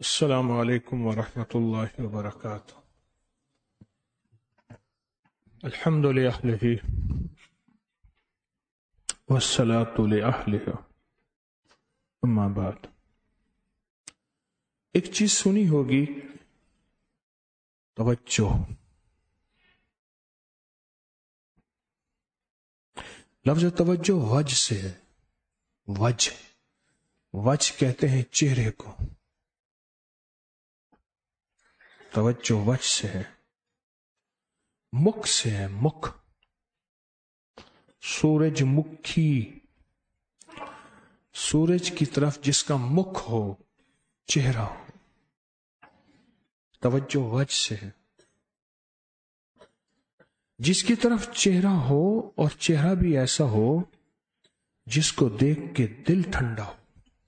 السلام علیکم ورحمۃ اللہ وبرکاتہ۔ الحمد للہ والصلاة لأہلہ، اما بعد۔ ایک چیز سنی ہوگی، توجہ۔ لفظ توجہ وجہ سے ہے۔ وجہ کہتے ہیں چہرے کو، توجہ وجہ سے ہے، مکھ سے ہے، مکھ، سورج مکھی، سورج کی طرف جس کا مکھ ہو، چہرہ ہو، توجہ وجہ سے ہے۔ جس کی طرف چہرہ ہو اور چہرہ بھی ایسا ہو جس کو دیکھ کے دل ٹھنڈا ہو،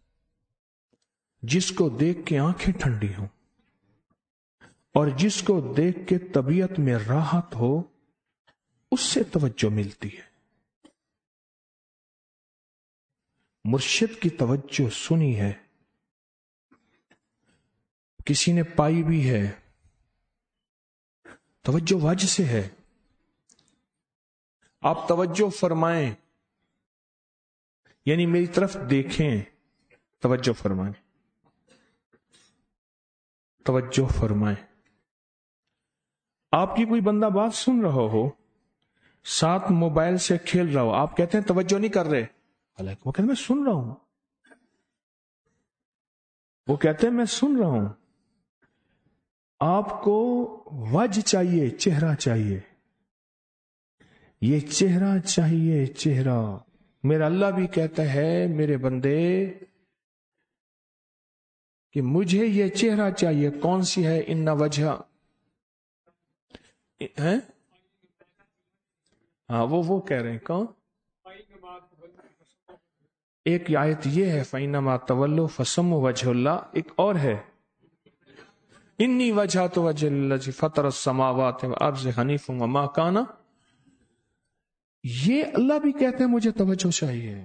جس کو دیکھ کے آنکھیں ٹھنڈی ہوں، اور جس کو دیکھ کے طبیعت میں راحت ہو، اس سے توجہ ملتی ہے۔ مرشد کی توجہ سنی ہے، کسی نے پائی بھی ہے، توجہ وجہ سے ہے۔ آپ توجہ فرمائیں، یعنی میری طرف دیکھیں، توجہ فرمائیں، توجہ فرمائیں۔ آپ کی کوئی بندہ بات سن رہا ہو، ساتھ موبائل سے کھیل رہا ہو، آپ کہتے ہیں توجہ نہیں کر رہے، حالانکہ وہ کہتے ہیں میں سن رہا ہوں، وہ کہتے ہیں میں سن رہا ہوں۔ آپ کو وجہ چاہیے، چہرہ چاہیے، یہ چہرہ چاہیے، چہرہ۔ میرا اللہ بھی کہتا ہے میرے بندے کہ مجھے یہ چہرہ چاہیے۔ کون سی ہے؟ ان وجہ ہے، ہاں وہ کہہ رہے ہیں کون؟ ایک آیت یہ ہے فَإِنَّمَا تَوَلُّوا فَثَمُّ وَجْهُ اللَّهِ، ایک اور ہے انی وجہت وجہ الذی فطر السماوات والارض حنیفا وما کان۔ یہ اللہ بھی کہتے ہیں مجھے توجہ چاہیے،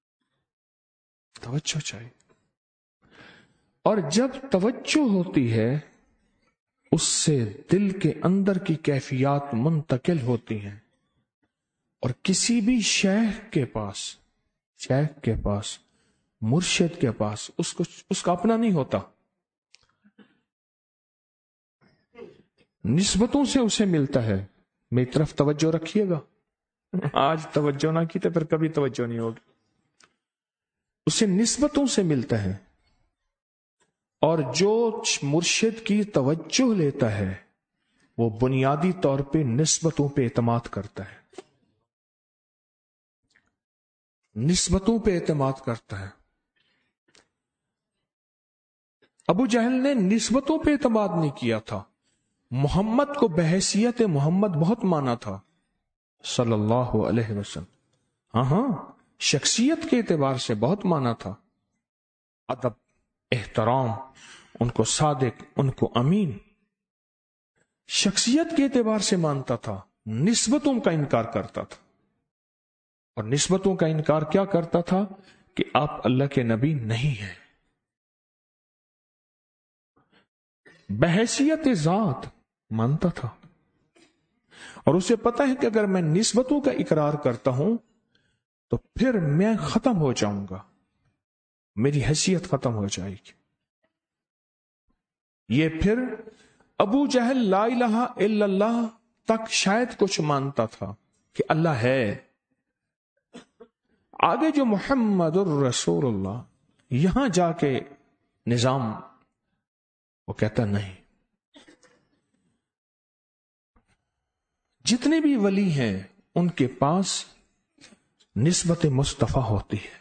توجہ چاہیے۔ اور جب توجہ ہوتی ہے اس سے دل کے اندر کی کیفیات منتقل ہوتی ہیں، اور کسی بھی شیخ کے پاس، مرشد کے پاس اس کا اپنا نہیں ہوتا، نسبتوں سے اسے ملتا ہے۔ میری طرف توجہ رکھیے گا، آج توجہ نہ کی تو پھر کبھی توجہ نہیں ہوگی۔ اسے نسبتوں سے ملتا ہے، اور جو مرشد کی توجہ لیتا ہے وہ بنیادی طور پہ نسبتوں پہ اعتماد کرتا ہے، نسبتوں پہ اعتماد کرتا ہے۔ ابو جہل نے نسبتوں پہ اعتماد نہیں کیا تھا، محمد کو بحیثیت محمد بہت مانا تھا صلی اللہ علیہ وسلم۔ ہاں شخصیت کے اعتبار سے بہت مانا تھا، ادب، احترام، ان کو صادق، ان کو امین، شخصیت کے اعتبار سے مانتا تھا، نسبتوں کا انکار کرتا تھا۔ اور نسبتوں کا انکار کیا کرتا تھا؟ کہ آپ اللہ کے نبی نہیں ہیں۔ بحیثیت ذات مانتا تھا، اور اسے پتا ہے کہ اگر میں نسبتوں کا اقرار کرتا ہوں تو پھر میں ختم ہو جاؤں گا، میری حیثیت ختم ہو جائے گی۔ یہ پھر ابو جہل لا الہ الا اللہ تک شاید کچھ مانتا تھا کہ اللہ ہے، آگے جو محمد الرسول اللہ یہاں جا کے نظام، وہ کہتا نہیں۔ جتنے بھی ولی ہیں ان کے پاس نسبت مصطفیٰ ہوتی ہے،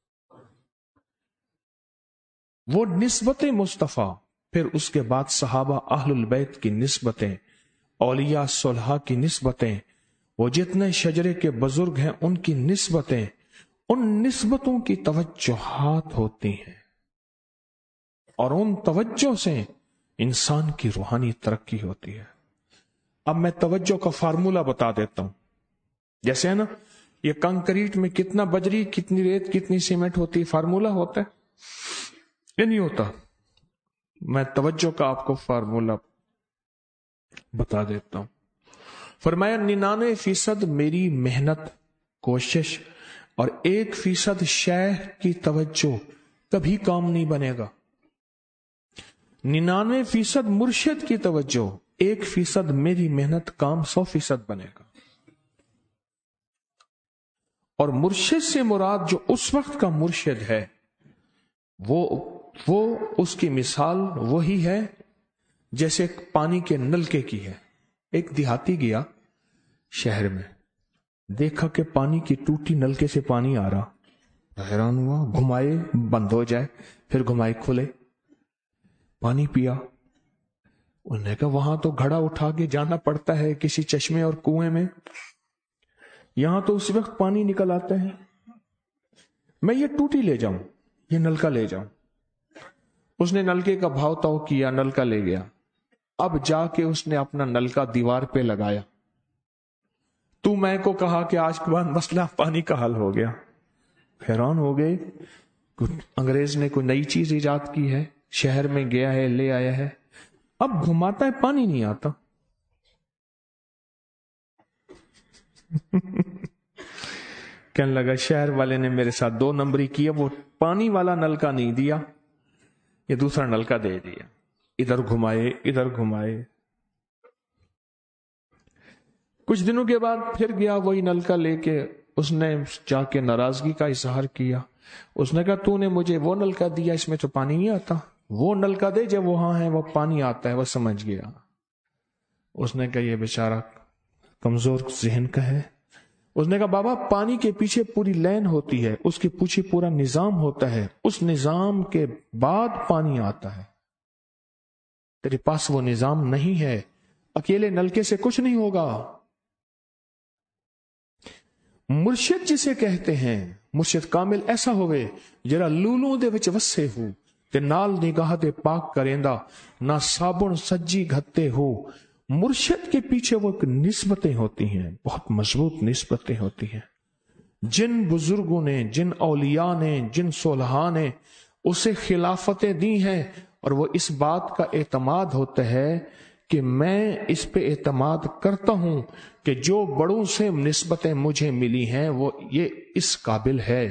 وہ نسبت مصطفیٰ، پھر اس کے بعد صحابہ اہل البیت کی نسبتیں، اولیاء صلحاء کی نسبتیں، وہ جتنے شجرے کے بزرگ ہیں ان کی نسبتیں، ان نسبتوں کی توجہات ہوتی ہیں، اور ان توجہ سے انسان کی روحانی ترقی ہوتی ہے۔ اب میں توجہ کا فارمولہ بتا دیتا ہوں، جیسے ہے نا یہ کنکریٹ میں کتنا بجری، کتنی ریت، کتنی سیمنٹ ہوتی ہے، فارمولہ ہوتا ہے، یہ نہیں ہوتا۔ میں توجہ کا آپ کو فارمولا بتا دیتا ہوں. فرمایا 99% میری محنت کوشش اور 1% شیخ کی توجہ کبھی کام نہیں بنے گا. 99% مرشد کی توجہ، 1% میری محنت کام 100% بنے گا. اور مرشد سے مراد جو اس وقت کا مرشد ہے وہ اس کی مثال وہی ہے جیسے پانی کے نلکے کی ہے. ایک دیہاتی گیا شہر میں، دیکھا کہ پانی کی ٹوٹی نلکے سے پانی آ رہا، حیران ہوا، گھمائے بند ہو جائے، پھر گھمائے کھلے، پانی پیا. انہوں نے کہا وہاں تو گھڑا اٹھا کے جانا پڑتا ہے کسی چشمے اور کنویں میں، یہاں تو اسی وقت پانی نکل آتا ہے، میں یہ ٹوٹی لے جاؤں، یہ نلکا لے جاؤں. اس نے نلکے کا بھاؤ تاؤ کیا، نلکا لے گیا. اب جا کے اس نے اپنا نلکا دیوار پہ لگایا. تو میں کو کہا کہ آج کے بعد مسئلہ پانی کا حل ہو گیا. حیران ہو گئے، انگریز نے کوئی نئی چیز ایجاد کی ہے، شہر میں گیا ہے، لے آیا ہے، اب گھماتا ہے پانی نہیں آتا. کہنے لگا شہر والے نے میرے ساتھ 2 نمبری کیا، وہ پانی والا نلکا نہیں دیا، یہ دوسرا نلکا دے دیا. ادھر گھمائے ادھر گھمائے. کچھ دنوں کے بعد پھر گیا وہی نلکا لے کے، اس نے جا کے ناراضگی کا اظہار کیا. اس نے کہا تو نے مجھے وہ نلکا دیا، اس میں تو پانی نہیں آتا، وہ نلکا دے جب وہاں ہے وہ پانی آتا ہے. وہ سمجھ گیا. اس نے کہا یہ بیچارہ کمزور ذہن کا ہے. اس نے کہا بابا پانی کے پیچھے پوری لائن ہوتی ہے، اس کے پیچھے پورا نظام ہوتا ہے، اس نظام کے بعد پانی آتا ہے. تیرے پاس وہ نظام نہیں ہے، اکیلے نلکے سے کچھ نہیں ہوگا. مرشد جسے کہتے ہیں، مرشد کامل ایسا ہوئے جرا لولوں دے وچ وسے ہو تے نال نگاہ دے پاک کریندا، نہ صابن سجی گھتے ہو. مرشد کے پیچھے وہ نسبتیں ہوتی ہیں، بہت مضبوط نسبتیں ہوتی ہیں. جن بزرگوں نے، جن اولیاء نے، جن صلحاء نے اسے خلافتیں دی ہیں، اور وہ اس بات کا اعتماد ہوتا ہے کہ میں اس پہ اعتماد کرتا ہوں کہ جو بڑوں سے نسبتیں مجھے ملی ہیں وہ یہ اس قابل ہے.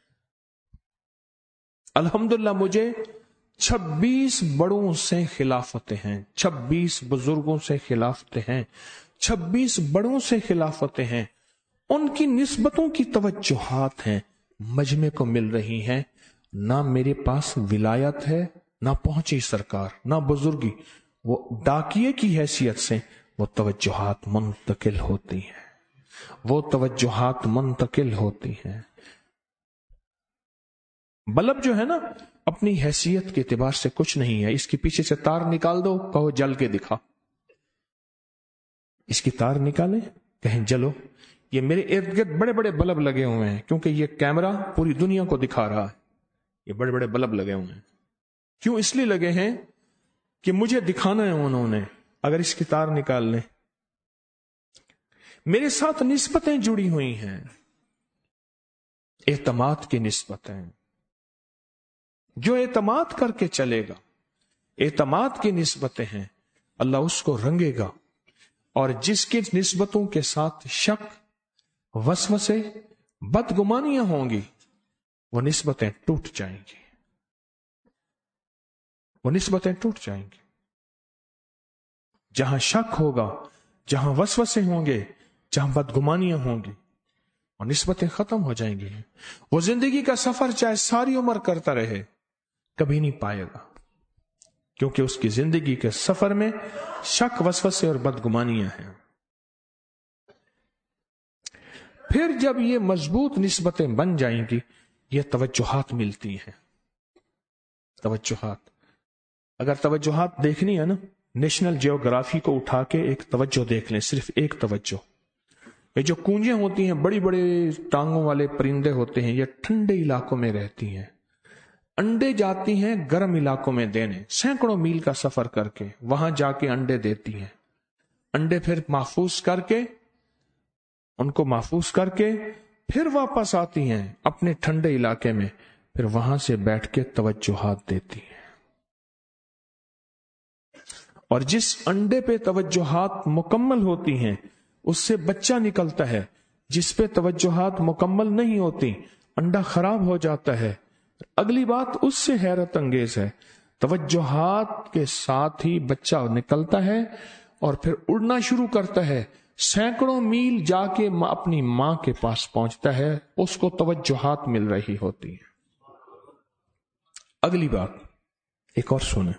الحمدللہ مجھے 26 بڑوں سے خلافتیں ہیں، 26 بزرگوں سے خلافتیں ہیں، 26 بڑوں سے خلافتیں ہیں. ان کی نسبتوں کی توجہات ہیں، مجمع کو مل رہی ہیں. نہ میرے پاس ولایت ہے، نہ پہنچی سرکار، نہ بزرگی، وہ ڈاکیے کی حیثیت سے وہ توجہات منتقل ہوتی ہیں، وہ توجہات منتقل ہوتی ہیں. بلب جو ہے نا اپنی حیثیت کے اعتبار سے کچھ نہیں ہے، اس کے پیچھے سے تار نکال دو، کہو جل کے دکھا. اس کی تار نکالیں، کہیں جلو. یہ میرے ارد گرد بڑے بڑے بلب لگے ہوئے ہیں کیونکہ یہ کیمرہ پوری دنیا کو دکھا رہا ہے. یہ بڑے بڑے بلب لگے ہوئے ہیں. کیوں؟ اس لیے لگے ہیں کہ مجھے دکھانا ہے انہوں نے. اگر اس کی تار نکال لیں، میرے ساتھ نسبتیں جڑی ہوئی ہیں، اعتماد کی نسبتیں. جو اعتماد کر کے چلے گا، اعتماد کی نسبتیں ہیں، اللہ اس کو رنگے گا. اور جس کی نسبتوں کے ساتھ شک، وسوسے، بدگمانیاں ہوں گی، وہ نسبتیں ٹوٹ جائیں گی، وہ نسبتیں ٹوٹ جائیں گی. جہاں شک ہوگا، جہاں وسوسے ہوں گے، جہاں بدگمانیاں ہوں گی، اور نسبتیں ختم ہو جائیں گی. وہ زندگی کا سفر چاہے ساری عمر کرتا رہے کبھی نہیں پائے گا، کیونکہ اس کی زندگی کے سفر میں شک، وسوسے اور بدگمانیاں ہیں. پھر جب یہ مضبوط نسبتیں بن جائیں گی، یہ توجہات ملتی ہیں. توجہات، اگر توجہات دیکھنی ہے نا، نیشنل جیوگرافی کو اٹھا کے ایک توجہ دیکھ لیں، صرف ایک توجہ. یہ جو کونجیں ہوتی ہیں، بڑی بڑے ٹانگوں والے پرندے ہوتے ہیں، یہ ٹھنڈے علاقوں میں رہتی ہیں. انڈے جاتی ہیں گرم علاقوں میں دینے، سینکڑوں میل کا سفر کر کے وہاں جا کے انڈے دیتی ہیں. انڈے پھر محفوظ کر کے، ان کو محفوظ کر کے پھر واپس آتی ہیں اپنے ٹھنڈے علاقے میں، پھر وہاں سے بیٹھ کے توجہات دیتی ہیں. اور جس انڈے پہ توجہات مکمل ہوتی ہیں اس سے بچہ نکلتا ہے، جس پہ توجہات مکمل نہیں ہوتی انڈا خراب ہو جاتا ہے۔ اگلی بات اس سے حیرت انگیز ہے، توجہات کے ساتھ ہی بچہ نکلتا ہے اور پھر اڑنا شروع کرتا ہے، سینکڑوں میل جا کے اپنی ماں کے پاس پہنچتا ہے، اس کو توجہات مل رہی ہوتی ہیں۔ اگلی بات ایک اور سنیں،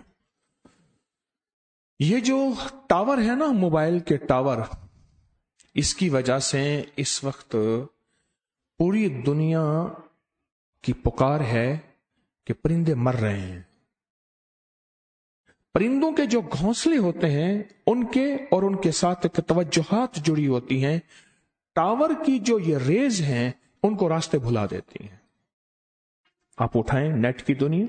یہ جو ٹاور ہے نا، موبائل کے ٹاور، اس کی وجہ سے اس وقت پوری دنیا کی پکار ہے کہ پرندے مر رہے ہیں۔ پرندوں کے جو گھونسلے ہوتے ہیں ان کے اور ان کے ساتھ توجہات جڑی ہوتی ہیں، ٹاور کی جو یہ ریز ہیں ان کو راستے بھلا دیتی ہیں۔ آپ اٹھائیں نیٹ کی دنیا،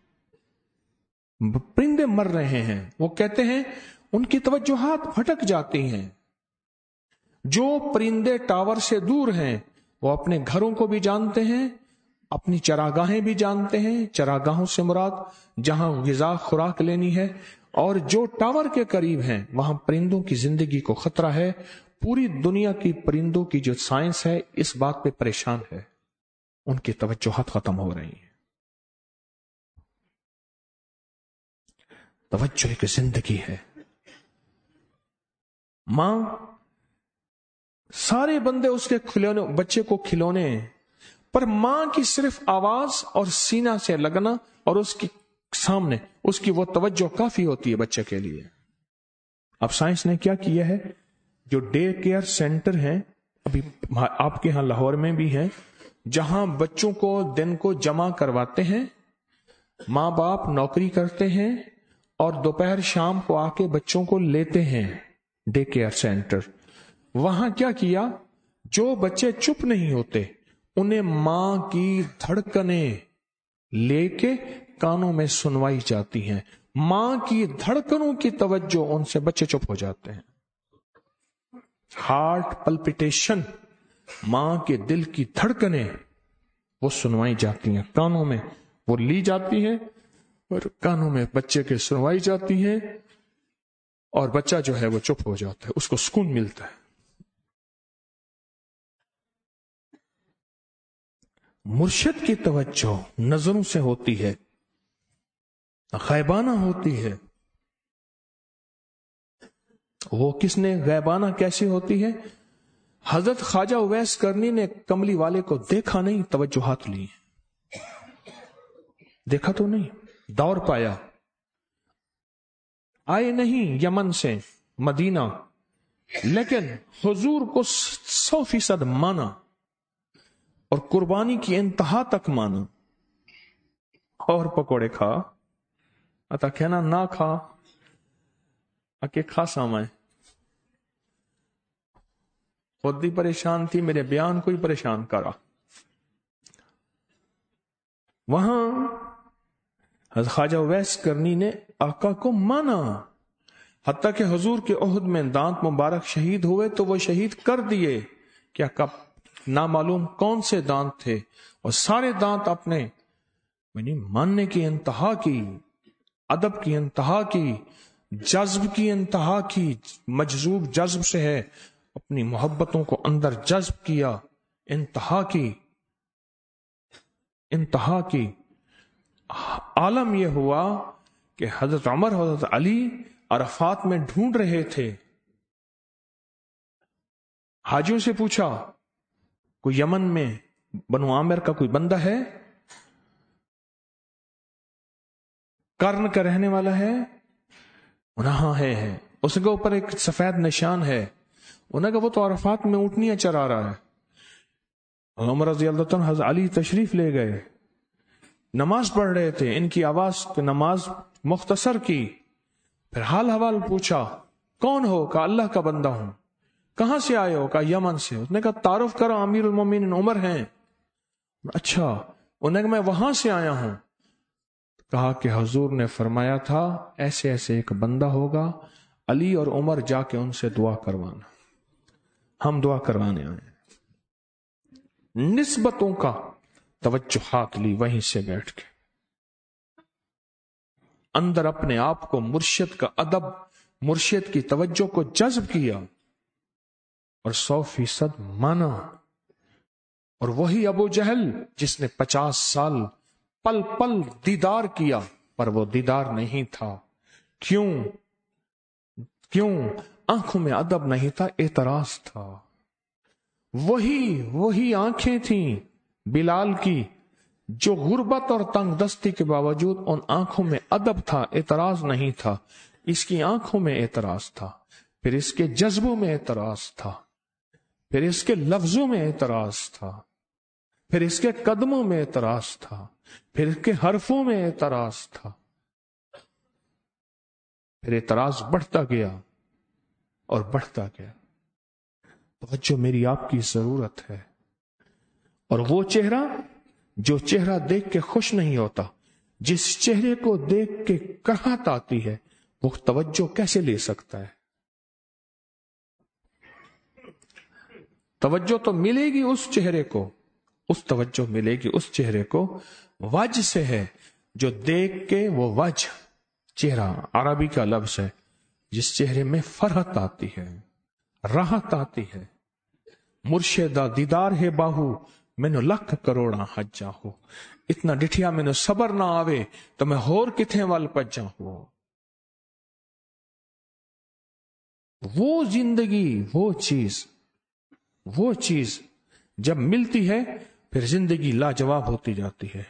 پرندے مر رہے ہیں، وہ کہتے ہیں ان کی توجہات بھٹک جاتی ہیں۔ جو پرندے ٹاور سے دور ہیں وہ اپنے گھروں کو بھی جانتے ہیں، اپنی چراگاہیں بھی جانتے ہیں، چراگاہوں سے مراد جہاں غذا خوراک لینی ہے، اور جو ٹاور کے قریب ہیں وہاں پرندوں کی زندگی کو خطرہ ہے۔ پوری دنیا کی پرندوں کی جو سائنس ہے اس بات پہ پریشان ہے، ان کی توجہات ختم ہو رہی ہیں۔ توجہ ایک زندگی ہے۔ ماں، سارے بندے اس کے کھلونے، بچے کو کھلونے ہیں، پر ماں کی صرف آواز اور سینہ سے لگنا اور اس کی سامنے اس کی وہ توجہ کافی ہوتی ہے بچے کے لیے۔ اب سائنس نے کیا کیا ہے، جو ڈے کیئر سینٹر ہیں، ابھی آپ کے ہاں لاہور میں بھی ہیں، جہاں بچوں کو دن کو جمع کرواتے ہیں، ماں باپ نوکری کرتے ہیں اور دوپہر شام کو آ کے بچوں کو لیتے ہیں، ڈے کیئر سینٹر۔ وہاں کیا کیا، جو بچے چپ نہیں ہوتے انہیں ماں کی دھڑکنیں لے کے کانوں میں سنوائی جاتی ہیں، ماں کی دھڑکنوں کی توجہ ان سے بچے چپ ہو جاتے ہیں۔ ہارٹ پلپیٹیشن، ماں کے دل کی دھڑکنیں وہ سنوائی جاتی ہیں، کانوں میں وہ لی جاتی ہیں اور کانوں میں بچے کے سنوائی جاتی ہیں، اور بچہ جو ہے وہ چپ ہو جاتا ہے، اس کو سکون ملتا ہے۔ مرشد کی توجہ نظروں سے ہوتی ہے، غیبانہ ہوتی ہے۔ وہ کس نے غیبانہ کیسی ہوتی ہے؟ حضرت خواجہ اویس کرنی نے کملی والے کو دیکھا نہیں، توجہات لی، دیکھا تو نہیں، دور پایا، آئے نہیں یمن سے مدینہ، لیکن حضور کو 100% مانا اور قربانی کی انتہا تک مانا۔ اور پکوڑے کھا اتا کہنا نہ کھا اکے کھا سامائے، خود بھی پریشان تھی، میرے بیان کو ہی پریشان کرا۔ وہاں حضرت خواجہ اویس کرنی نے آقا کو مانا، حتیٰ کہ حضور کے عہد میں دانت مبارک شہید ہوئے تو وہ شہید کر دیے، کیا کب نامعلوم کون سے دانت تھے، اور سارے دانت اپنے ماننے کی انتہا کی، ادب کی انتہا کی، جذب کی انتہا کی، مجذوب جذب سے ہے، اپنی محبتوں کو اندر جذب کیا، انتہا کی، انتہا کی۔ عالم یہ ہوا کہ حضرت عمر، حضرت علی عرفات میں ڈھونڈ رہے تھے، حاجیوں سے پوچھا کوئی یمن میں بنو عامر کا کوئی بندہ ہے، کرن کا رہنے والا ہے؟ ہاں ہے، اس کے اوپر ایک سفید نشان ہے، انہوں نے کہا وہ تو عرفات میں اونٹنیاں چرا رہا ہے۔ عمر رضی اللہ عنہ حضرت علی تشریف لے گئے، نماز پڑھ رہے تھے، ان کی آواز نماز مختصر کی، پھر حال حوال پوچھا کون ہو؟ کہا اللہ کا بندہ ہوں۔ کہاں سے آئے ہو؟ کہا یمن سے۔ اس نے کہا تعارف کرو، امیر المومنین عمر ہیں۔ اچھا، انہوں نے کہا میں وہاں سے آیا ہوں۔ کہا کہ حضور نے فرمایا تھا ایسے ایسے ایک بندہ ہوگا، علی اور عمر جا کے ان سے دعا کروانا، ہم دعا کروانے آئے۔ نسبتوں کا توجہات لی وہیں سے بیٹھ کے۔ اندر اپنے آپ کو مرشد کا ادب، مرشد کی توجہ کو جذب کیا اور 100% مانا. اور وہی ابو جہل جس نے 50 سال پل پل دیدار کیا پر وہ دیدار نہیں تھا. کیوں؟ آنکھوں میں ادب نہیں تھا، اعتراض تھا. وہی آنکھیں تھیں بلال کی جو غربت اور تنگ دستی کے باوجود ان آنکھوں میں ادب تھا، اعتراض نہیں تھا. اس کی آنکھوں میں اعتراض تھا، پھر اس کے جذبوں میں اعتراض تھا، پھر اس کے لفظوں میں اعتراض تھا، پھر اس کے قدموں میں اعتراض تھا، پھر اس کے حرفوں میں اعتراض تھا. پھر اعتراض بڑھتا گیا اور بڑھتا گیا. توجہ میری آپ کی ضرورت ہے. اور وہ چہرہ جو چہرہ دیکھ کے خوش نہیں ہوتا، جس چہرے کو دیکھ کے کراہت آتی ہے، وہ توجہ کیسے لے سکتا ہے؟ توجہ تو ملے گی اس چہرے کو، توجہ ملے گی اس چہرے کو وجہ سے ہے جو دیکھ کے، وہ وجہ چہرہ عربی کا لفظ ہے جس چہرے میں فرحت آتی ہے، راحت آتی ہے. مرشدہ دیدار ہے باہو مینو لکھ کروڑا حجا ہو. اتنا ڈٹھیا مینو صبر نہ آوے تو میں ہور کتھے وال پجا ہو. وہ زندگی، وہ چیز جب ملتی ہے پھر زندگی لاجواب ہوتی جاتی ہے.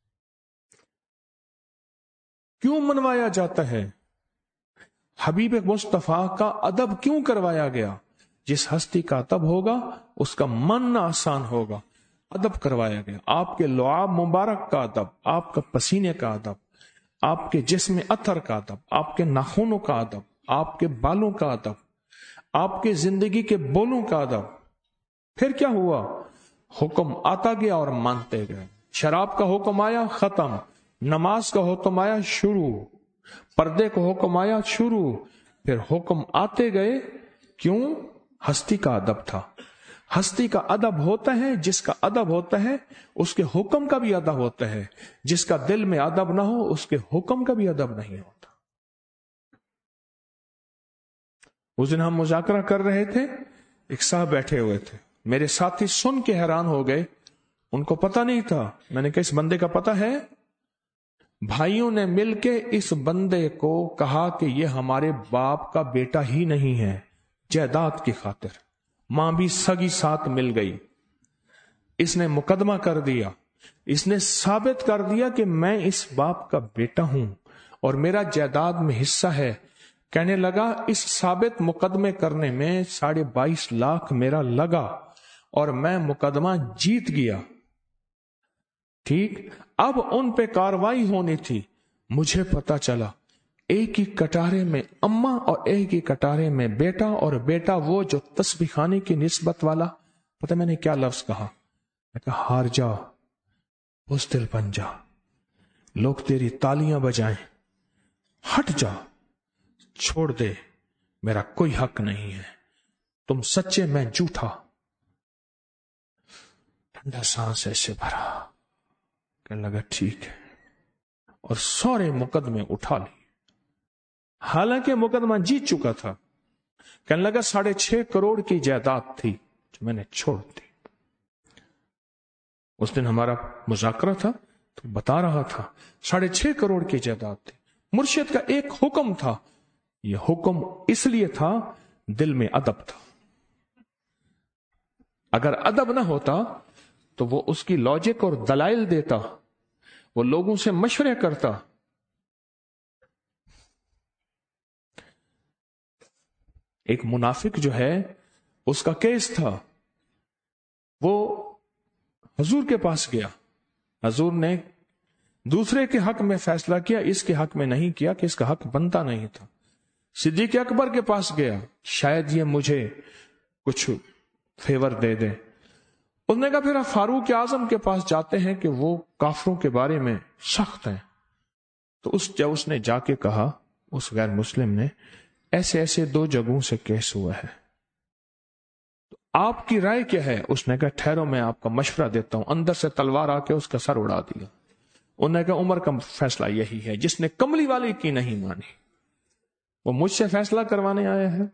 کیوں منوایا جاتا ہے؟ حبیب مصطفیٰ کا ادب کیوں کروایا گیا؟ جس ہستی کا ادب ہوگا اس کا من آسان ہوگا. ادب کروایا گیا. آپ کے لعاب مبارک کا ادب، آپ کا پسینے کا ادب، آپ کے جسم اثر کا ادب، آپ کے ناخنوں کا ادب، آپ کے بالوں کا ادب، آپ کے زندگی کے بولوں کا ادب. پھر کیا ہوا؟ حکم آتا گیا اور مانتے گئے. شراب کا حکم آیا، ختم. نماز کا حکم آیا، شروع. پردے کا حکم آیا، شروع. پھر حکم آتے گئے. کیوں؟ ہستی کا ادب تھا. ہستی کا ادب ہوتا ہے، جس کا ادب ہوتا ہے اس کے حکم کا بھی ادب ہوتا ہے. جس کا دل میں ادب نہ ہو اس کے حکم کا بھی ادب نہیں ہوتا. اس دن ہم مذاکرہ کر رہے تھے، ایک صاحب بیٹھے ہوئے تھے، میرے ساتھی سن کے حیران ہو گئے. ان کو پتہ نہیں تھا. میں نے کہا اس بندے کا پتہ ہے؟ بھائیوں نے مل کے اس بندے کو کہا کہ یہ ہمارے باپ کا بیٹا ہی نہیں ہے. جائیداد کی خاطر ماں بھی سگی ساتھ مل گئی. اس نے مقدمہ کر دیا، اس نے ثابت کر دیا کہ میں اس باپ کا بیٹا ہوں اور میرا جائیداد میں حصہ ہے. کہنے لگا اس ثابت مقدمے کرنے میں 22.5 لاکھ میرا لگا اور میں مقدمہ جیت گیا. ٹھیک، اب ان پہ کاروائی ہونی تھی. مجھے پتا چلا ایک ہی کٹارے میں اماں اور ایک ہی کٹارے میں بیٹا، اور بیٹا وہ جو تسبیح خانے کی نسبت والا. پتہ میں نے کیا لفظ کہا؟ میں کہا ہار جا، بزدل بن جا، لوگ تیری تالیاں بجائیں، ہٹ جا، چھوڑ دے، میرا کوئی حق نہیں ہے، تم سچے میں جھوٹا. ٹھنڈا سانس ایسے بھرا، کہنے لگا ٹھیک ہے، اور سارے مقدمے اٹھا لی. حالانکہ مقدمہ جیت چکا تھا. کہنے لگا 6.5 کروڑ کی جائیداد تھی جو میں نے چھوڑ دی. اس دن ہمارا مذاکرہ تھا تو بتا رہا تھا 6.5 کروڑ کی جائیداد تھی. مرشد کا ایک حکم تھا. یہ حکم اس لیے تھا دل میں ادب تھا. اگر ادب نہ ہوتا تو وہ اس کی لاجک اور دلائل دیتا، وہ لوگوں سے مشورے کرتا. ایک منافق جو ہے اس کا کیس تھا، وہ حضور کے پاس گیا. حضور نے دوسرے کے حق میں فیصلہ کیا، اس کے حق میں نہیں کیا کہ اس کا حق بنتا نہیں تھا. صدیق اکبر کے پاس گیا، شاید یہ مجھے کچھ فیور دے دے. اس نے کہا پھر آپ فاروق اعظم کے پاس جاتے ہیں کہ وہ کافروں کے بارے میں سخت ہیں. تو جب اس نے جا کے کہا، اس غیر مسلم نے، ایسے ایسے 2 جگہوں سے کیس ہوا ہے، تو آپ کی رائے کیا ہے؟ اس نے کہا ٹھہرو میں آپ کا مشورہ دیتا ہوں. اندر سے تلوار آ کے اس کا سر اڑا دیا. انہوں نے کہا عمر کا فیصلہ یہی ہے، جس نے کملی والی کی نہیں مانی وہ مجھ سے فیصلہ کروانے آیا ہے۔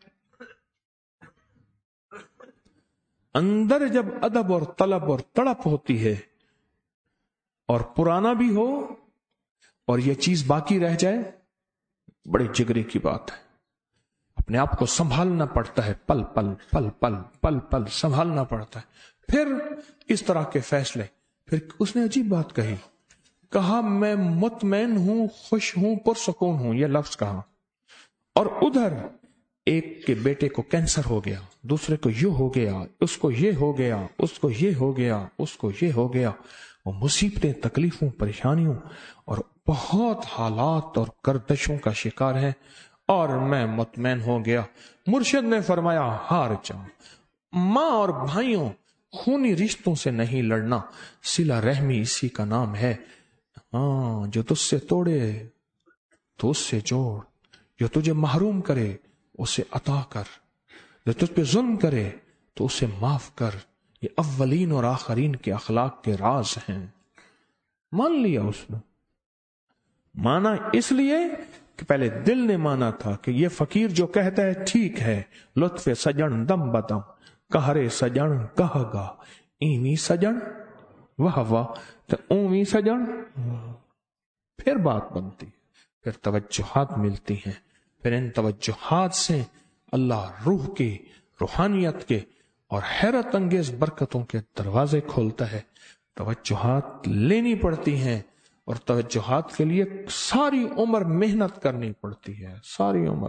اندر جب ادب اور طلب اور تڑپ ہوتی ہے اور پرانا بھی ہو اور یہ چیز باقی رہ جائے، بڑے جگرے کی بات ہے۔ اپنے آپ کو سنبھالنا پڑتا ہے، پل پل پل پل پل پل سنبھالنا پڑتا ہے۔ پھر اس طرح کے فیصلے، پھر اس نے عجیب بات کہا میں مطمئن ہوں، خوش ہوں، پرسکون ہوں، یہ لفظ کہا۔ اور ادھر ایک کے بیٹے کو کینسر ہو گیا، دوسرے کو یہ ہو گیا، اس کو یہ ہو گیا، اس کو یہ ہو گیا، اس کو یہ ہو گیا، وہ مصیبتیں، تکلیفوں، پریشانیوں اور بہت حالات اور گردشوں کا شکار ہے، اور میں مطمئن ہو گیا۔ مرشد نے فرمایا ہار جاؤ، ماں اور بھائیوں، خونی رشتوں سے نہیں لڑنا، صلہ رحمی اسی کا نام ہے۔ ہاں، جو تجھ سے توڑے تو اس سے جوڑ، جو تجھے محروم کرے اسے عطا کر، جو تجھ پہ ظلم کرے تو اسے معاف کر۔ یہ اولین اور آخرین کے اخلاق کے راز ہیں۔ مان لیا اس نے، مانا اس لیے کہ پہلے دل نے مانا تھا کہ یہ فقیر جو کہتا ہے ٹھیک ہے، لطف سجن دم بدم کہرے سجن کہا گا ایویں سجن واہ واہ تو اویں سجن، پھر بات بنتی، پھر توجہات ملتی ہیں، پھر ان توجہات سے اللہ روح کی، روحانیت کے اور حیرت انگیز برکتوں کے دروازے کھولتا ہے۔ توجہات لینی پڑتی ہیں، اور توجہات کے لیے ساری عمر محنت کرنی پڑتی ہے، ساری عمر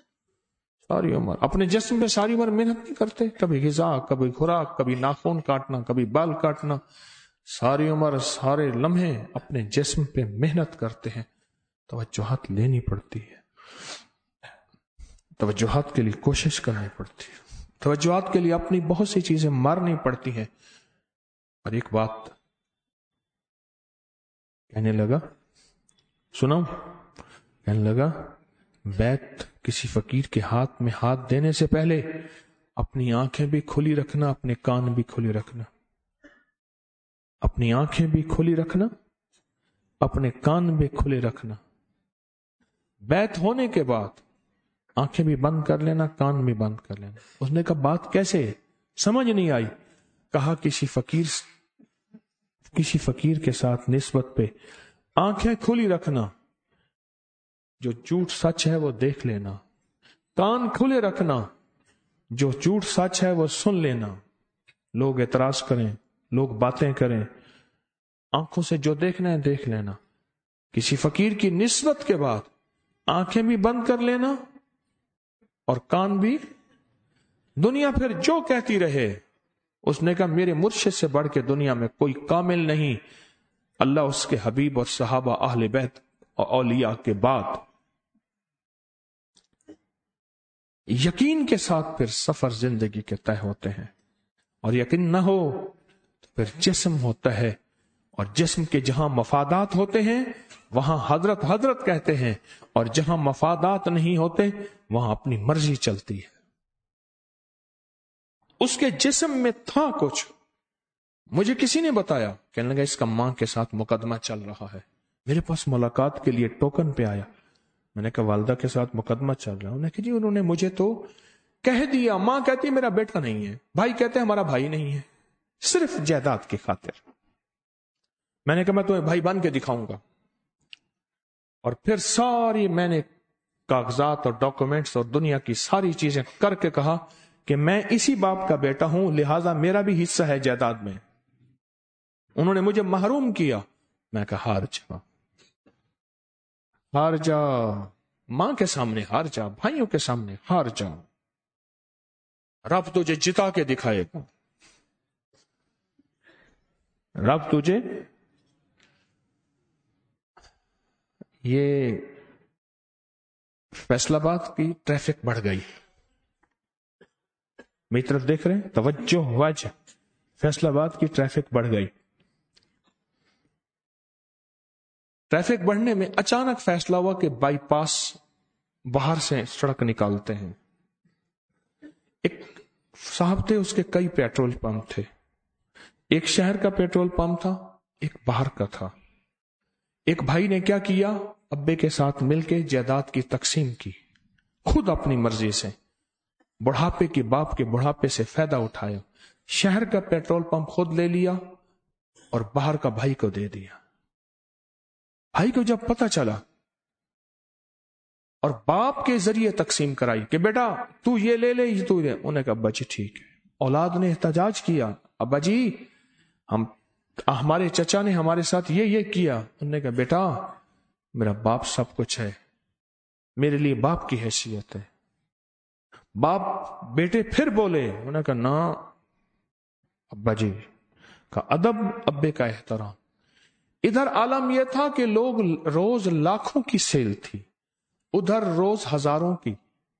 اپنے جسم پہ ساری عمر محنت نہیں کرتے، کبھی غذا، کبھی خوراک، کبھی ناخن کاٹنا، کبھی بال کاٹنا، ساری عمر سارے لمحے اپنے جسم پہ محنت کرتے ہیں۔ توجہات لینی پڑتی ہے، توجہات کے لیے کوشش کرنی پڑتی ہے، توجہات کے لیے اپنی بہت سی چیزیں مارنی پڑتی ہیں۔ اور ایک بات کہنے لگا، سناؤں؟ کہنے لگا بیت کسی فقیر کے ہاتھ میں ہاتھ دینے سے پہلے اپنی آنکھیں بھی کھلی رکھنا، اپنے کان بھی کھلی رکھنا، اپنی آنکھیں بھی کھلی رکھنا، اپنے کان بھی کھلے رکھنا۔ بیت ہونے کے بعد آنکھیں بھی بند کر لینا، کان بھی بند کر لینا۔ اس نے کہا بات کیسے؟ سمجھ نہیں آئی۔ کہا کسی فقیر کے ساتھ نسبت پہ آنکھیں کھلی رکھنا، جو جھوٹ سچ ہے وہ دیکھ لینا، کان کھلے رکھنا، جو جھوٹ سچ ہے وہ سن لینا، لوگ اعتراض کریں، لوگ باتیں کریں، آنکھوں سے جو دیکھنا ہے دیکھ لینا۔ کسی فقیر کی نسبت کے بعد آنکھیں بھی بند کر لینا اور کان بھی۔ دنیا پھر جو کہتی رہے، اس نے کہا میرے مرشد سے بڑھ کے دنیا میں کوئی کامل نہیں، اللہ اس کے حبیب اور صحابہ اہل بیت اور اولیاء کے بعد۔ یقین کے ساتھ پھر سفر زندگی کے طے ہوتے ہیں، اور یقین نہ ہو تو پھر جسم ہوتا ہے، اور جسم کے جہاں مفادات ہوتے ہیں وہاں حضرت کہتے ہیں، اور جہاں مفادات نہیں ہوتے وہاں اپنی مرضی چلتی ہے۔ اس کے جسم میں تھا کچھ، مجھے کسی نے بتایا، کہنے لگا اس کا ماں کے ساتھ مقدمہ چل رہا ہے۔ میرے پاس ملاقات کے لیے ٹوکن پہ آیا، میں نے کہا والدہ کے ساتھ مقدمہ چل رہا ہے؟ انہوں نے کہا جی انہوں نے مجھے تو کہہ دیا، ماں کہتی ہے میرا بیٹا نہیں ہے، بھائی کہتے ہیں ہمارا بھائی نہیں ہے، صرف جائیداد کی خاطر۔ میں نے کہا میں تمہیں بھائی بن کے دکھاؤں گا، اور پھر ساری میں نے کاغذات اور ڈاکومنٹس اور دنیا کی ساری چیزیں کر کے کہا کہ میں اسی باپ کا بیٹا ہوں، لہٰذا میرا بھی حصہ ہے جائیداد میں۔ انہوں نے مجھے محروم کیا، میں کہا ہار جا، ماں کے سامنے ہار جا، بھائیوں کے سامنے ہار جا، رب تجھے جتا کے دکھائے گا، رب تجھے۔ یہ فیصلہ آباد کی ٹریفک بڑھ گئی، میری طرف دیکھ رہے ہیں، توجہ وجہ، فیصلہ آباد کی ٹریفک بڑھ گئی۔ ٹریفک بڑھنے میں اچانک فیصلہ ہوا کہ بائی پاس باہر سے سڑک نکالتے ہیں۔ ایک صاحب تھے، اس کے کئی پیٹرول پمپ تھے، ایک شہر کا پیٹرول پمپ تھا، ایک باہر کا تھا۔ ایک بھائی نے کیا کیا؟ ابے کے ساتھ مل کے جائیداد کی تقسیم کی، خود اپنی مرضی سے، بڑھاپے کے باپ کے بڑھاپے سے فائدہ اٹھایا، شہر کا پیٹرول پمپ خود لے لیا اور باہر کا بھائی کو دے دیا۔ بھائی کو جب پتہ چلا اور باپ کے ذریعے تقسیم کرائی کہ بیٹا تو یہ لے لے، یہ تو لے، انہوں نے کہا ابا جی ٹھیک ہے۔ اولاد نے احتجاج کیا، ابا جی ہمارے چچا نے ہمارے ساتھ یہ کیا۔ انہوں نے کہا بیٹا میرا باپ سب کچھ ہے، میرے لیے باپ کی حیثیت ہے۔ باپ بیٹے پھر بولے، انہوں نے کہا نا ابا جی کا ادب، ابے کا احترام۔ ادھر عالم یہ تھا کہ لوگ روز لاکھوں کی سیل تھی، ادھر روز ہزاروں کی۔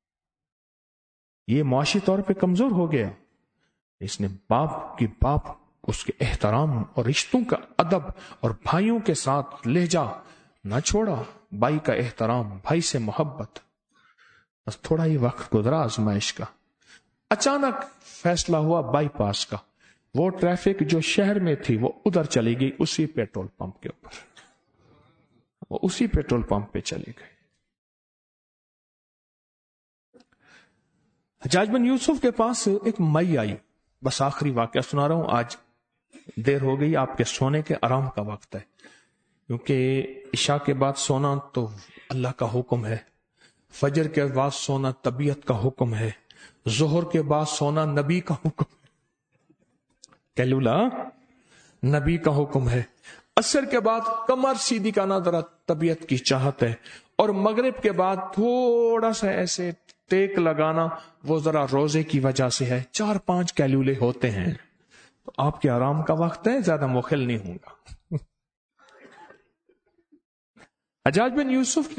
یہ معاشی طور پہ کمزور ہو گیا۔ اس نے باپ اس کے احترام اور رشتوں کا ادب اور بھائیوں کے ساتھ لہجہ نہ چھوڑا، بھائی کا احترام، بھائی سے محبت۔ بس تھوڑا ہی وقت گزرا آزمائش کا، اچانک فیصلہ ہوا بائی پاس کا۔ وہ ٹریفک جو شہر میں تھی وہ ادھر چلی گئی، اسی پیٹرول پمپ کے اوپر، وہ اسی پیٹرول پمپ پہ چلی گئی۔ حجاج بن یوسف کے پاس ایک مئی آئی، بس آخری واقعہ سنا رہا ہوں، آج دیر ہو گئی، آپ کے سونے کے آرام کا وقت ہے، کیونکہ عشاء کے بعد سونا تو اللہ کا حکم ہے، فجر کے بعد سونا طبیعت کا حکم ہے، ظہر کے بعد سونا نبی کا حکم ہے، کیلولا نبی کا حکم ہے، عصر کے بعد کمر سیدھی کرنا ذرا طبیعت کی چاہت ہے، اور مغرب کے بعد تھوڑا سا ایسے ٹیک لگانا وہ ذرا روزے کی وجہ سے ہے۔ 4-5 کیلولے ہوتے ہیں، تو آپ کے آرام کا وقت ہے، زیادہ مخل نہیں ہوں گا۔ حجاج بن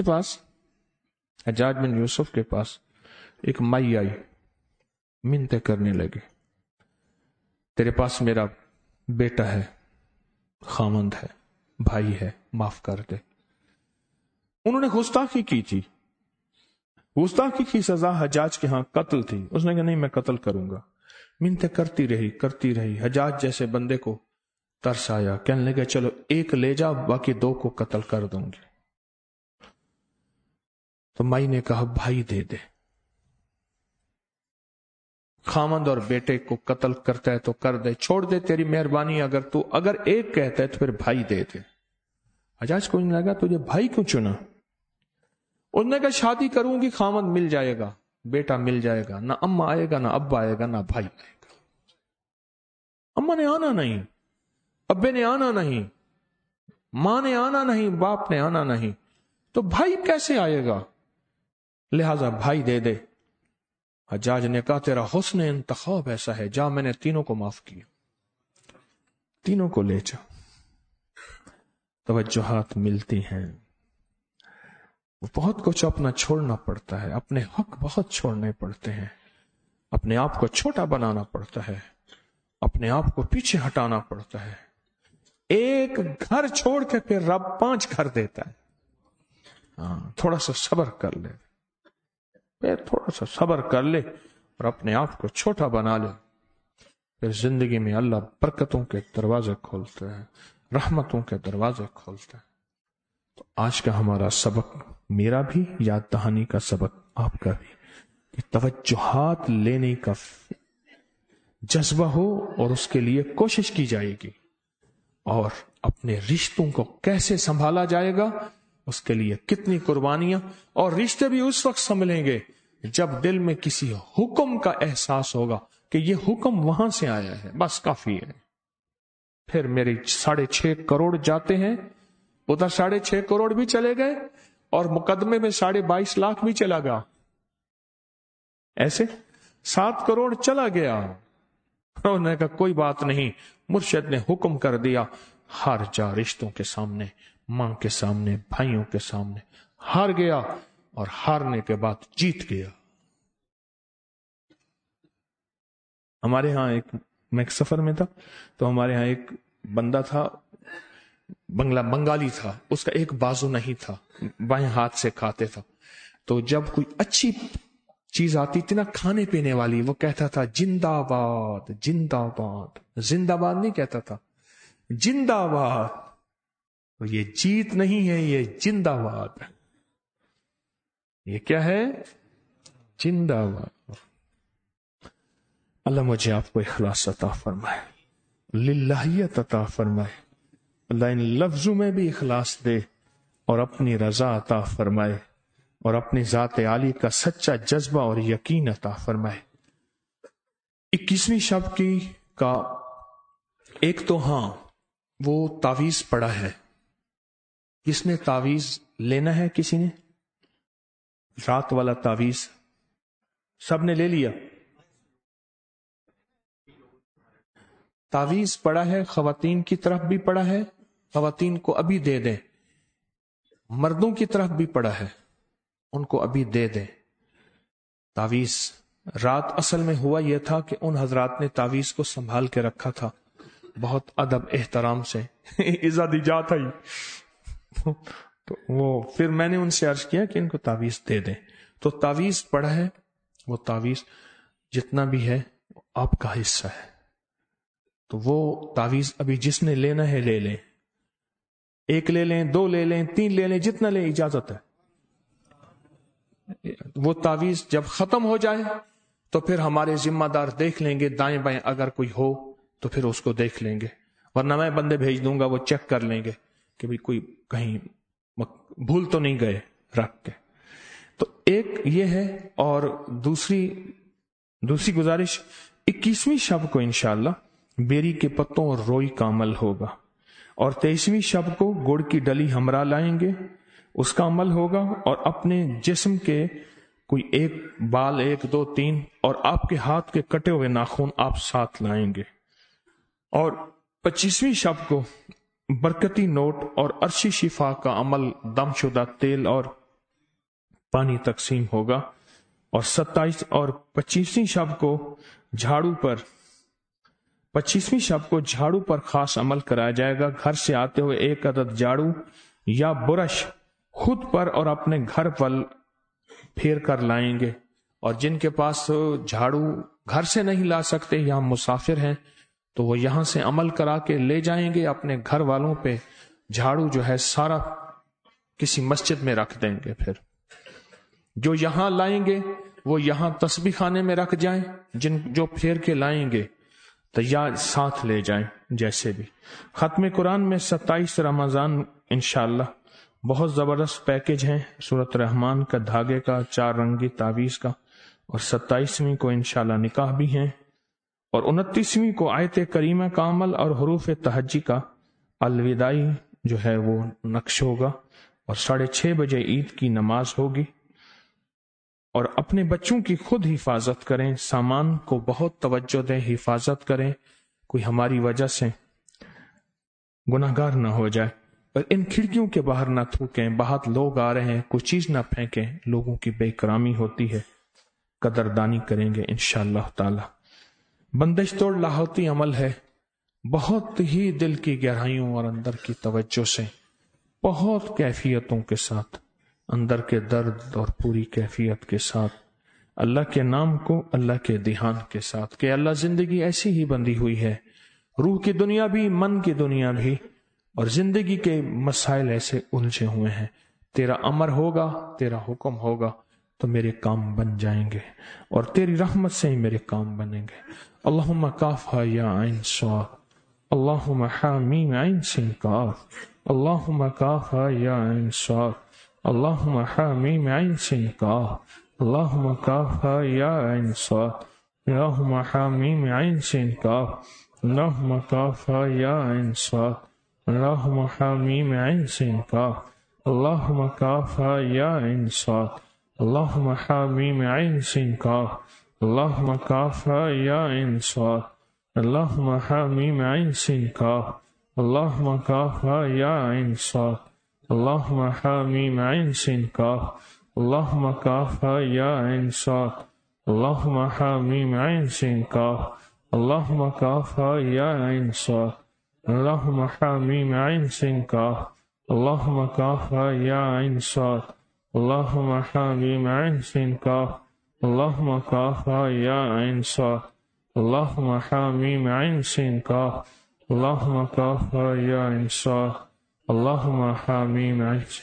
یوسف کے پاس ایک مائی آئی، منتیں کرنے لگے، تیرے پاس میرا بیٹا ہے، خامند ہے، بھائی ہے، معاف کر دے۔ انہوں نے گستاخی کی تھی، گستاخی کی سزا حجاج کے ہاں قتل تھی۔ اس نے کہا نہیں میں قتل کروں گا۔ منتیں کرتی رہی۔ حجاج جیسے بندے کو ترس آیا، کہنے لگے چلو ایک لے جا، باقی 2 کو قتل کر دوں گے۔ تو مائی نے کہا بھائی دے دے، خامند اور بیٹے کو قتل کرتا ہے تو کر دے، چھوڑ دے تیری مہربانی، اگر ایک کہتا ہے تو پھر بھائی دے دے۔ حجاج کو نہیں لگا تجھے بھائی کیوں چنا؟ انہوں نے کہا شادی کروں گی، خامند مل جائے گا، بیٹا مل جائے گا، نہ اماں آئے گا، نہ ابا آئے گا، نہ بھائی آئے گا۔ اماں نے آنا نہیں، ابے نے آنا نہیں، ماں نے آنا نہیں، باپ نے آنا نہیں، تو بھائی کیسے آئے گا؟ لہذا بھائی دے دے۔ حجاج نے کہا تیرا حسن انتخاب ایسا ہے، جا میں نے تینوں کو معاف کیا، تینوں کو لے جا۔ توجہات ملتی ہیں، بہت کچھ اپنا چھوڑنا پڑتا ہے، اپنے حق بہت چھوڑنے پڑتے ہیں، اپنے آپ کو چھوٹا بنانا پڑتا ہے، اپنے آپ کو پیچھے ہٹانا پڑتا ہے۔ ایک گھر چھوڑ کے پھر رب 5 گھر دیتا ہے۔ تھوڑا سا صبر کر لے، تھوڑا سا صبر کر لے اور اپنے آپ کو چھوٹا بنا لے، پھر زندگی میں اللہ برکتوں کے دروازے کھولتا ہے، رحمتوں کے دروازے کھولتا ہے۔ تو آج کا ہمارا سبق، میرا بھی یاد دہانی کا سبق، آپ کا بھی، کہ توجہات لینے کا جذبہ ہو اور اس کے لیے کوشش کی جائے گی، اور اپنے رشتوں کو کیسے سنبھالا جائے گا، اس کے لیے کتنی قربانیاں، اور رشتے بھی اس وقت سنبھلیں گے جب دل میں کسی حکم کا احساس ہوگا کہ یہ حکم وہاں سے آیا ہے، بس کافی ہے۔ پھر میرے 6.5 کروڑ جاتے ہیں، ادھر 6.5 کروڑ بھی چلے گئے اور مقدمے میں 22.5 لاکھ بھی چلا گیا، ایسے 7 کروڑ چلا گیا۔ انہوں نے کہا کوئی بات نہیں، مرشد نے حکم کر دیا، ہار جا رشتوں کے سامنے، ماں کے سامنے، بھائیوں کے سامنے، ہار گیا، اور ہارنے کے بعد جیت گیا۔ ہمارے ہاں میں ایک سفر میں تھا، تو ہمارے ہاں ایک بندہ تھا، بنگالی تھا، اس کا ایک بازو نہیں تھا، بائیں ہاتھ سے کھاتے تھا، تو جب کوئی اچھی چیز آتی تھی نا کھانے پینے والی، وہ کہتا تھا زندہ باد، زندہ باد، زندہ باد نہیں کہتا تھا، زندہ باد۔ تو یہ جیت نہیں ہے، یہ زندہ باد ہے۔ یہ کیا ہے؟ زندہ باد۔ اللہ مجھے آپ کو اخلاص عطا فرمائے، للہیت عطا فرمائے، اللہ ان لفظوں میں بھی اخلاص دے اور اپنی رضا عطا فرمائے اور اپنی ذات عالی کا سچا جذبہ اور یقین عطا فرمائے۔ 21ویں شب کی کا ایک تو ہاں وہ تعویذ پڑا ہے، کس نے تعویذ لینا ہے؟ کسی نے رات والا تعویذ سب نے لے لیا؟ تعویذ پڑا ہے، خواتین کی طرف بھی پڑا ہے، خواتین کو ابھی دے دیں، مردوں کی طرف بھی پڑا ہے، ان کو ابھی دے دیں تعویذ۔ رات اصل میں ہوا یہ تھا کہ ان حضرات نے تعویذ کو سنبھال کے رکھا تھا بہت ادب احترام سے، عزت دی جاتا ہی تو وہ پھر میں نے ان سے عرض کیا کہ ان کو تعویذ دے دیں، تو تعویذ پڑا ہے، وہ تعویذ جتنا بھی ہے آپ کا حصہ ہے، تو وہ تعویذ ابھی جس نے لینا ہے لے لیں، 1 لے لیں، 2 لے لیں، 3 لے لیں، جتنا لیں اجازت ہے۔ وہ تعویذ جب ختم ہو جائے تو پھر ہمارے ذمہ دار دیکھ لیں گے دائیں بائیں، اگر کوئی ہو تو پھر اس کو دیکھ لیں گے، ورنہ میں بندے بھیج دوں گا، وہ چیک کر لیں گے کہ بھی کوئی کہیں بھول تو نہیں گئے رکھ کے۔ تو ایک یہ ہے، اور دوسری گزارش 21ویں شب کو انشاءاللہ بیری کے پتوں اور روئی کا عمل ہوگا، اور 23ویں شب کو گڑ کی ڈلی ہمراہ لائیں گے، اس کا عمل ہوگا، اور اپنے جسم کے کوئی 1 بال 1 2 3 اور آپ کے ہاتھ کے کٹے ہوئے ناخن آپ ساتھ لائیں گے، اور 25ویں شب کو برکتی نوٹ اور عرشی شفا کا عمل دم شدہ تیل اور پانی تقسیم ہوگا، اور 27 اور 25ویں شب کو جھاڑو پر خاص عمل کرایا جائے گا۔ گھر سے آتے ہوئے 1 عدد جھاڑو یا برش خود پر اور اپنے گھر پر پھیر کر لائیں گے، اور جن کے پاس جھاڑو گھر سے نہیں لا سکتے، یہاں مسافر ہیں، تو وہ یہاں سے عمل کرا کے لے جائیں گے، اپنے گھر والوں پہ جھاڑو جو ہے سارا کسی مسجد میں رکھ دیں گے، پھر جو یہاں لائیں گے وہ یہاں تسبیح خانے میں رکھ جائیں، جو پھیر کے لائیں گے تو یا ساتھ لے جائیں جیسے بھی۔ ختم قرآن میں 27 رمضان انشاءاللہ بہت زبردست پیکج ہیں، سورۃ رحمان کا، دھاگے کا، 4 رنگی تعویذ کا، اور 27ویں کو انشاءاللہ نکاح بھی ہیں، اور 29ویں کو آیت کریمہ کا عمل اور حروف تہجی کا الوداعی جو ہے وہ نقش ہوگا، اور 6:30 بجے عید کی نماز ہوگی۔ اور اپنے بچوں کی خود حفاظت کریں، سامان کو بہت توجہ دیں، حفاظت کریں، کوئی ہماری وجہ سے گناہگار نہ ہو جائے، اور ان کھڑکیوں کے باہر نہ تھوکیں، بہت لوگ آ رہے ہیں، کوئی چیز نہ پھینکیں، لوگوں کی بے اکرامی ہوتی ہے، قدردانی کریں گے انشاءاللہ تعالی۔ بندش توڑ لاہوتی عمل ہے، بہت ہی دل کی گہرائیوں اور اندر کی توجہ سے، بہت کیفیتوں کے ساتھ، اندر کے درد اور پوری کیفیت کے ساتھ، اللہ کے نام کو، اللہ کے دھیان کے ساتھ، کہ اللہ زندگی ایسی ہی بندھی ہوئی ہے، روح کی دنیا بھی، من کی دنیا بھی، اور زندگی کے مسائل ایسے الجھے ہوئے ہیں، تیرا امر ہوگا، تیرا حکم ہوگا تو میرے کام بن جائیں گے، اور تیری رحمت سے ہی میرے کام بنیں گے۔ اللہم کافہا یا عین صاد، اللہم حامیم عین سین کاف، اللہم کافہا یا عین صاد، اللہم حامیم عین سین کاف، اللہم کافہا یا عین صاد، اللہم حامیم عین سین کاف، اللہم کافہا یا عین صاد، اللہم حامیم عین سین کاف، اللہم کافہا یا عین صاد، اللہم حامیم عین سین کاف، اللہم کافہا یا عین صاد، اللہم حامیم عین سین کاف، اللہم کافہا یا عین صاد، اللہم حامیم عین سین کاف، اللہم کافہا یا عین صاد، اللہم حامیم عین سین کاف، اللہم کافہا یا عین صاد، اللہم حامیم عین سین کاف، اللہم کافہا یا عین صاد، اللہم حامیم عین سین کاف، اللہم کافہا یا عین صاد، اللہم حامیم عین سین کاف، اللہم کافہا یا عین صاد، اللہم حامیم عز.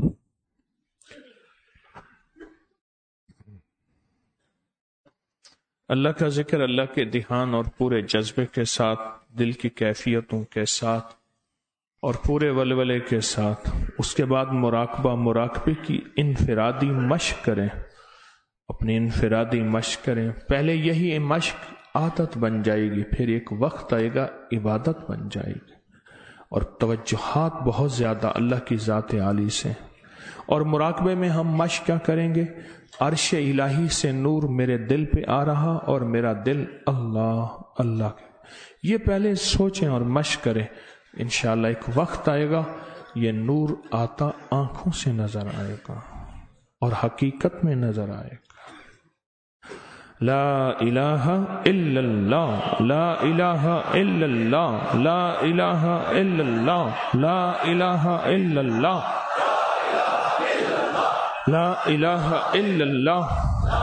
اللہ کا ذکر اللہ کے دھیان اور پورے جذبے کے ساتھ، دل کی کیفیتوں کے ساتھ اور پورے ولولے کے ساتھ. اس کے بعد مراقبے کی انفرادی مشق کریں، اپنی انفرادی مشق کریں. پہلے یہی مشق عادت بن جائے گی، پھر ایک وقت آئے گا عبادت بن جائے گی، اور توجہات بہت زیادہ اللہ کی ذات عالی سے. اور مراقبے میں ہم مشق کیا کریں گے؟ عرش الہی سے نور میرے دل پہ آ رہا اور میرا دل اللہ اللہ. یہ پہلے سوچیں اور مشق کریں. انشاءاللہ ایک وقت آئے گا یہ نور آتا آنکھوں سے نظر آئے گا اور حقیقت میں نظر آئے گا. لا الہ الا اللہ، لا الہ الا اللہ، لا الہ الا اللہ، لا الہ الا اللہ، لا الہ الا اللہ.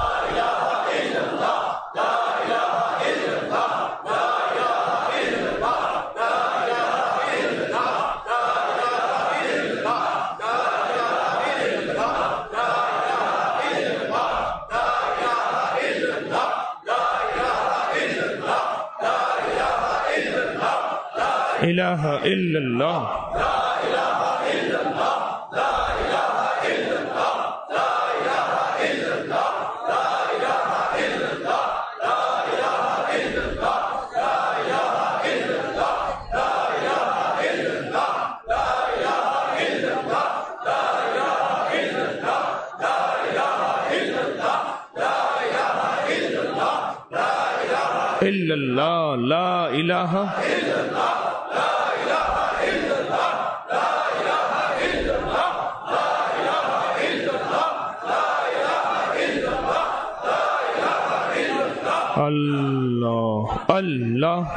الہ الا اللہ. الا اللہ، لا الہ الا اللہ. اللہ اللہ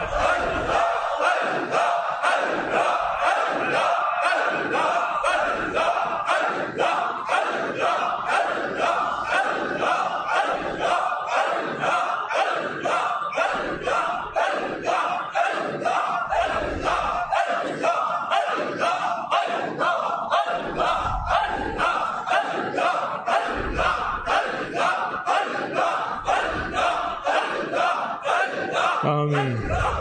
آمین.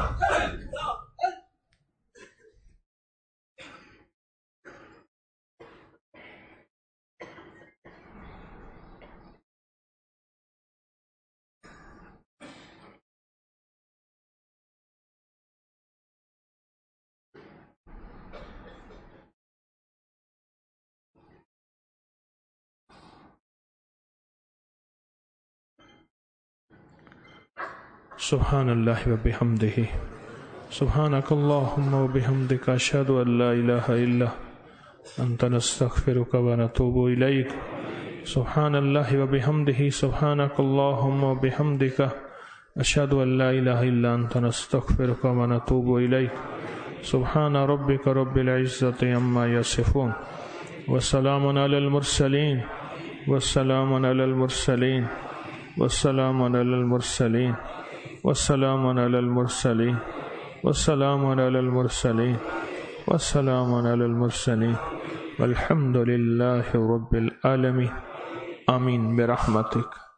سبحان اللہ وبحمدہ، سبحانک اللہم وبحمدک، اشہد ان لا الہ الا انت، نستغفرک ونتوب الیک. سبحان اللہ وبحمدہ، سبحانک اللہم وبحمدک، اشہد ان لا الہ الا انت، نستغفرک ونتوب الیک. سبحان ربک رب العزۃ عما یصفون، وسلام علی المرسلین، والسلام علی المرسلین، والسلام علی المرسلین، والسلام علی المرسلین، والسلام علی المرسلین، والسلام علی المرسلین، والحمد للہ رب العالمین. آمین برحمتک.